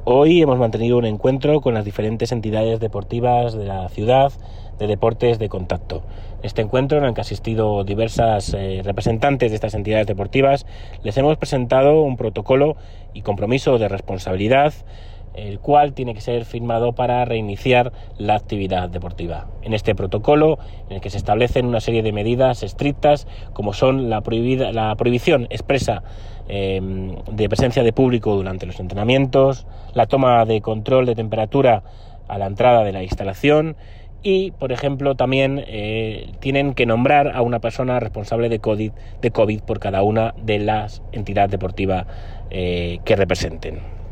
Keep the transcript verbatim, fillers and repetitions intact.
Hoy hemos mantenido un encuentro con las diferentes entidades deportivas de la ciudad de deportes de contacto. Este encuentro, en el que han asistido diversas eh, representantes de estas entidades deportivas, les hemos presentado un protocolo y compromiso de responsabilidad, el cual tiene que ser firmado para reiniciar la actividad deportiva. En este protocolo, en el que se establecen una serie de medidas estrictas, como son la, prohibida, la prohibición expresa eh, de presencia de público durante los entrenamientos, la toma de control de temperatura a la entrada de la instalación y, por ejemplo, también eh, tienen que nombrar a una persona responsable de COVID, de COVID por cada una de las entidades deportivas eh, que representen.